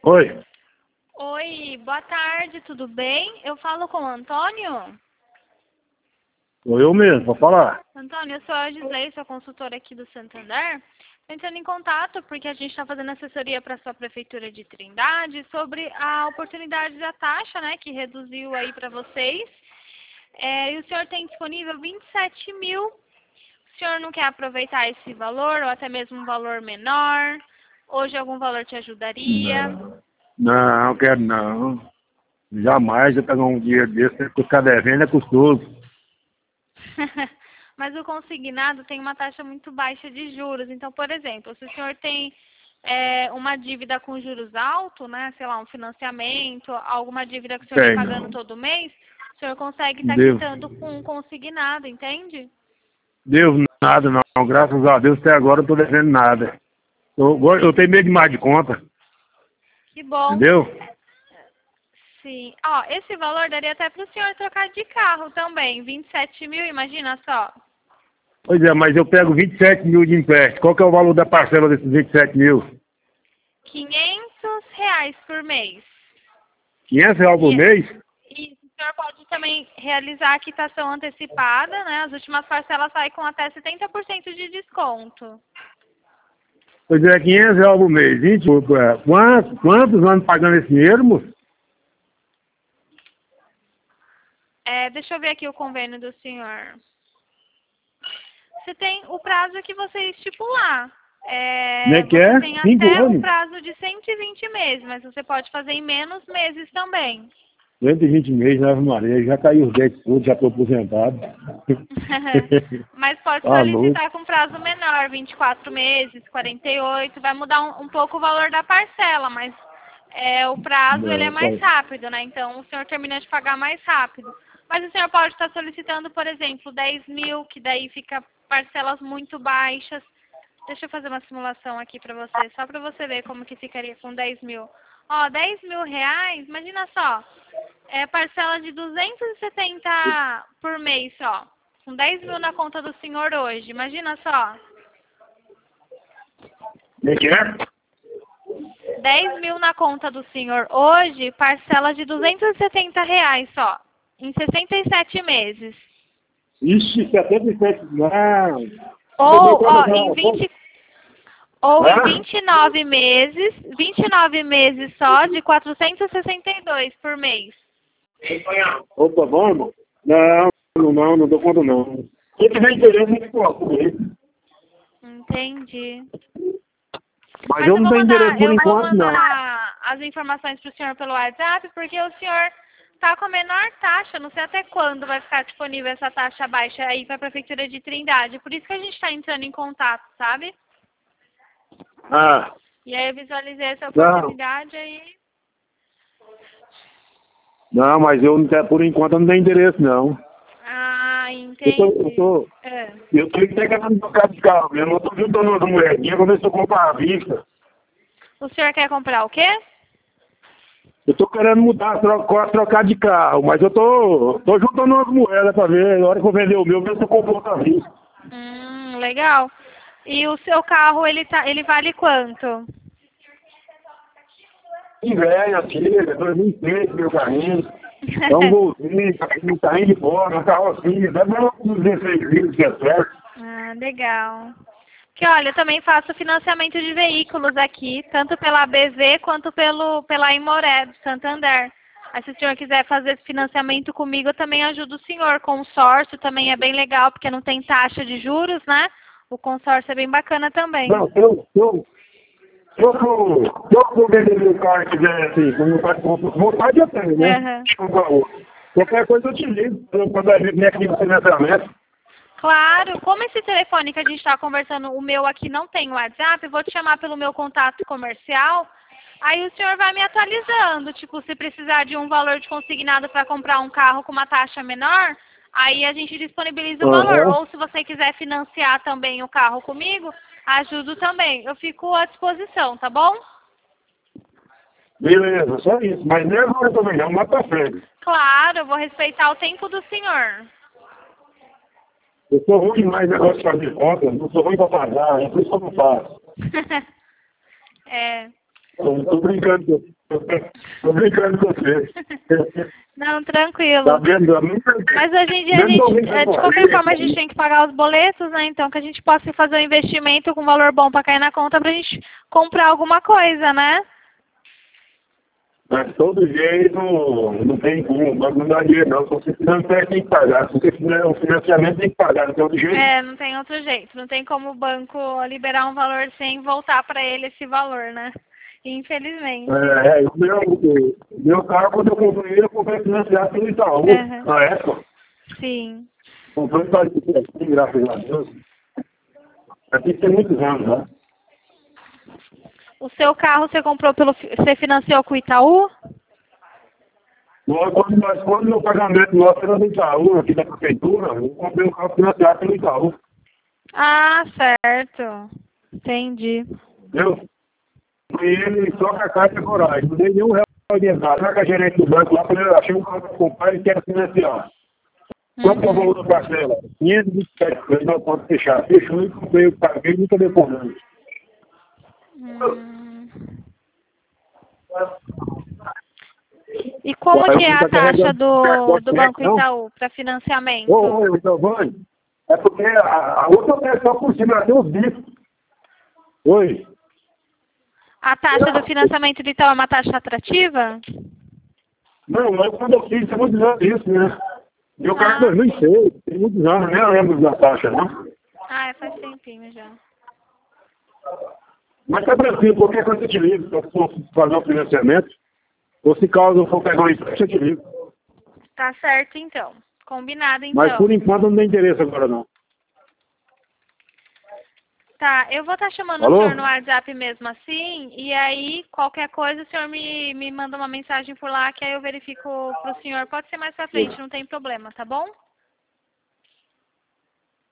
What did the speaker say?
Oi, Oi, boa tarde, tudo bem? Eu falo com o Antônio? sou eu mesmo, vou falar. Antônio, eu sou a Gisley, sou consultora aqui do Santander. Entrando em contato porque a gente está fazendo assessoria para a sua prefeitura de Trindade sobre a oportunidade da taxa, né, que reduziu aí para vocês. E o senhor tem disponível 27 mil. O senhor não quer aproveitar esse valor ou até mesmo um valor menor? Hoje algum valor te ajudaria? Não, quero não. Jamais eu pegar um dinheiro desse, ficar devendo é custoso. Mas o consignado tem uma taxa muito baixa de juros. Então, por exemplo, se o senhor tem uma dívida com juros altos, né, sei lá, um financiamento, alguma dívida que o senhor vem Tem pagando não. todo mês, o senhor consegue estar Devo, quitando com um consignado, entende? devo nada não, graças a Deus até agora eu não tô devendo nada. Eu tenho medo demais de conta, Que bom. entendeu? Sim. Ó, esse valor daria até para o senhor trocar de carro também. 27 mil, imagina só. Pois é, mas eu pego 27 mil de empréstimo. Qual que é o valor da parcela desses 27 mil? R$ 500 por mês. 500 reais por E, mês? e o senhor pode também realizar a quitação antecipada, né? As últimas parcelas saem com até 70% de desconto. Pois é, 500 reais por mês. 20, quantos anos pagando esse dinheiro, moço? Deixa eu ver aqui o convênio do senhor. Você tem o prazo que você estipular. Como é que Você é? tem 5 até um anos? prazo de 120 meses, mas você pode fazer em menos meses também. 120 meses, Ave Maria, já caiu os dentes todos, já estou aposentado. Mas pode Tá louco. solicitar com prazo menor, 24 meses, 48, vai mudar um pouco o valor da parcela, mas o prazo ele é Não, mais rápido, né? Então o senhor termina de pagar mais rápido. Mas o senhor pode estar solicitando, por exemplo, 10 mil, que daí fica parcelas muito baixas. Deixa eu fazer uma simulação aqui para você, só para você ver como que ficaria com 10 mil. Ó, 10 mil reais, imagina só, parcela de 270 por mês só. Com 10 mil na conta do senhor hoje, imagina só. Como é que é? 10 mil na conta do senhor hoje, parcela de R$ 270 só. Em 67 meses. Ixi, 77, não. Ou, ó, Não, em hã? 29 meses só, de 462 por mês. Opa, vamos? Não dou conta não. Quem tiver interesse, a gente coloca ele. Entendi. Mas Mas eu não tenho interesse por eu vou enquanto, não. mandar as informações para o senhor pelo WhatsApp, porque o senhor está com a menor taxa, não sei até quando vai ficar disponível essa taxa baixa aí para a Prefeitura de Trindade. Por isso que a gente está entrando em contato, sabe? Ah, E aí eu visualizei essa não. oportunidade aí. Não, mas eu não quero, por enquanto eu não tenho interesse, não. Ah, Eu tô, eu entendi. tô, eu tô entregando no carro de carro mesmo. Eu tô juntando umas moedinhas pra ver se eu compro à vista. O senhor quer comprar o quê? Eu tô querendo mudar, trocar de carro, mas eu tô juntando umas moedas pra ver, na hora que eu vender o meu, ver se eu compro outra vista. Legal. E o seu carro, ele vale quanto? Que velho, filha, 2003, meu carrinho. É um golzinho, tá indo embora, uma carrocinha, deve dar uns 16 litros, que é certo. Ah, legal. Que olha, eu também faço financiamento de veículos aqui, tanto pela BV quanto pela Imoré do Santander. Aí se o senhor quiser fazer esse financiamento comigo, eu também ajudo o senhor. Consórcio também é bem legal, porque não tem taxa de juros, né? O consórcio é bem bacana também. Não, se eu for vender meu carro e quiser, assim, vontade eu tenho, né? Aham. Comprar outro. Qualquer coisa eu te ligo, quando a gente vem aqui no financiamento. Claro, como esse telefone que a gente está conversando, o meu aqui não tem WhatsApp, eu vou te chamar pelo meu contato comercial. Aí o senhor vai me atualizando, tipo, se precisar de um valor de consignado para comprar um carro com uma taxa menor, aí a gente disponibiliza o valor. Aham. Ou se você quiser financiar também o carro comigo, ajudo também. Eu fico à disposição, tá bom? Beleza, só isso. Mas nem agora também, não, mais pra frente. Claro, eu vou respeitar o tempo do senhor. Eu sou ruim demais negócio de fazer conta, não sou ruim pra pagar, é por isso que eu não faço. É. Tô brincando tô brincando com você. Não, tranquilo. Tá vendo? Mas hoje em dia, de qualquer forma, a gente tem que pagar os boletos, né? Então, que a gente possa fazer um investimento com valor bom para cair na conta pra gente comprar alguma coisa, né? Mas todo jeito não tem como, mas não dá dinheiro não. Se você financiar, tem que pagar. Se você fizer o financiamento, tem que pagar, de todo jeito. Não tem outro jeito. Não tem como o banco liberar um valor sem voltar para ele esse valor, né? Infelizmente. O meu carro, quando eu comprei financiado pelo Itaú, na época. Sim. Comprei para graças a Deus. Aqui tem muitos anos, né? O seu carro você financiou com o Itaú? Quando meu pagamento nosso era do Itaú, aqui da prefeitura, eu comprei um carro financiado pelo Itaú. Ah, certo. Entendi. Eu fui ele só com a carta e coragem. Não dei nenhum real de entrada. Não é que a gerente do banco lá, quando eu achei um carro para comprar e quero financiar. Quanto eu vou na parcela? 527. Eu não posso fechar. Fechou e comprei o paguei e nunca depois. E como que é a taxa do Banco Itaú para financiamento? Giovanni, é porque a outra é só por cima, ela tem os bicos. Oi. A taxa do financiamento do Itaú é uma taxa atrativa? Não, mas quando eu fiz, tem muitos anos isso, né? Meu carro é 2006, tem muitos anos, nem lembro da taxa, né? Faz tempinho já. Mas tá tranquilo, qualquer coisa eu te ligo, se eu for fazer o financiamento, ou se caso eu for pegar um empréstimo, eu te ligo. Tá certo, então. Combinado, então. Mas por enquanto não tem interesse agora, não. Tá, eu vou estar chamando o senhor no WhatsApp mesmo assim, e aí qualquer coisa o senhor me manda uma mensagem por lá, que aí eu verifico pro senhor. Pode ser mais pra frente, não tem problema, tá bom?